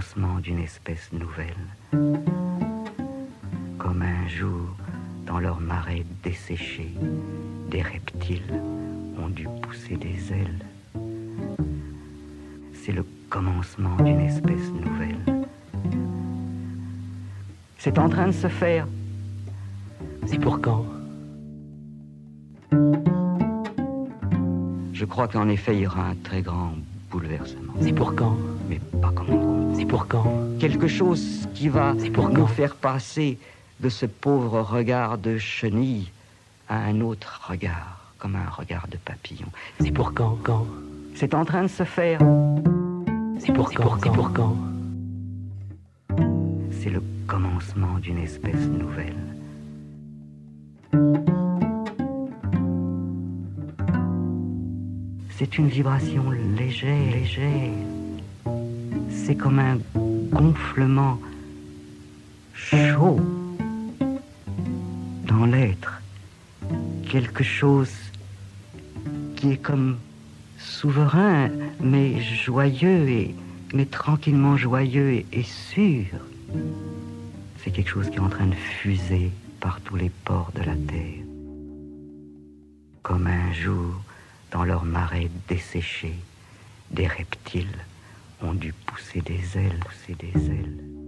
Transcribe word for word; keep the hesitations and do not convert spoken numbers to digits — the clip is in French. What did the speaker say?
commencement d'une espèce nouvelle. Comme un jour, dans leur marée desséchée, des reptiles ont dû pousser des ailes. C'est le commencement d'une espèce nouvelle. C'est en train de se faire. C'est pour quand? Je crois qu'en effet, il y aura un très grand bouleversement. C'est pour quand? Mais pas comme on compte. C'est pour quand? Quelque chose qui va pour nous quand? faire passer de ce pauvre regard de chenille à un autre regard, comme un regard de papillon. C'est pour quand? Quand? C'est en train de se faire. C'est pour quand? C'est pour quand? C'est le commencement d'une espèce nouvelle. C'est une vibration légère, légère. C'est comme un gonflement chaud dans l'être. Quelque chose qui est comme souverain, mais joyeux, et, mais tranquillement joyeux et, et sûr. C'est quelque chose qui est en train de fuser par tous les pores de la terre. Comme un jour, dans leur marée desséchée, des reptiles ont dû pousser des ailes, pousser des ailes.